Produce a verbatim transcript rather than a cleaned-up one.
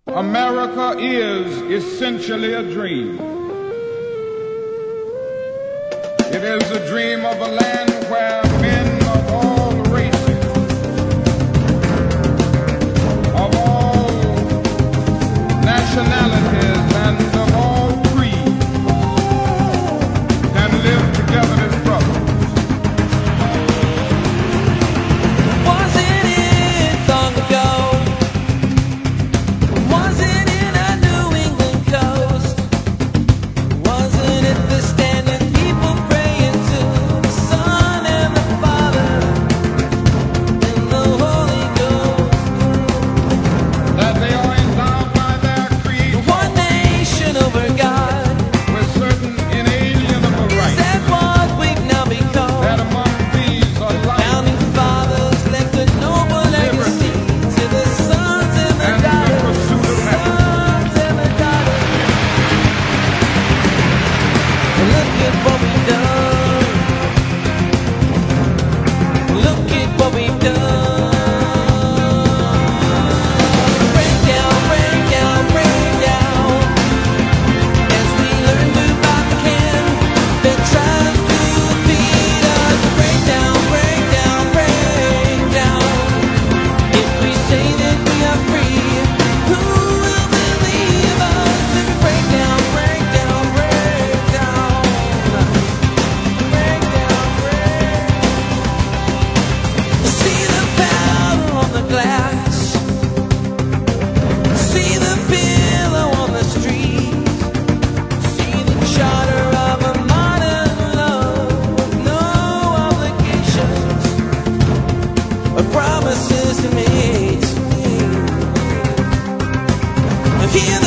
America is essentially a dream. It is a dream of a land where men of all races, of all nationalities, and of all creeds can live together as brothers. Wasn't it long ago? Wasn't it a New England coast? Wasn't it the standing people praying to the Son and the Father and the Holy Ghost? That they are endowed by their Creator One nation over God. with certain inalienable Is rights. that what we've now become? That among these are life Founding fathers left a noble legacy to the sons and the and the daughters. pursuit of happiness. Sons and the daughters. Look at what we've done. Look at what we've done. Break down, break down, break down. As we learn to rock again, that tries to defeat us. Break down, break down, break down. If we say that we are free, who will believe us? If we break down, break down, break down. Break down, break. See the powder on the glass. See the pillow on the street. See the charter of a modern love with no obligations or promises to meet. Hear